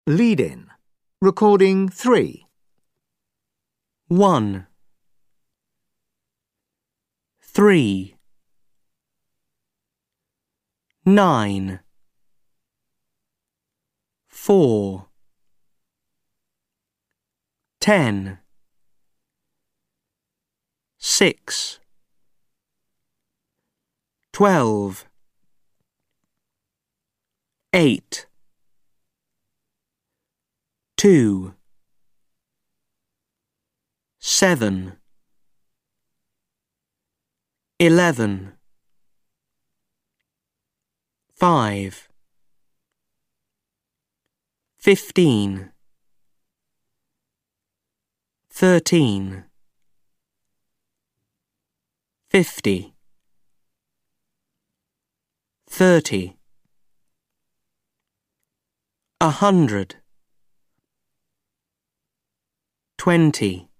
Lead-in. Recording 3. 1 3 9 4 10 6 12 8 2 7 11 5 15 13 50 30 100 20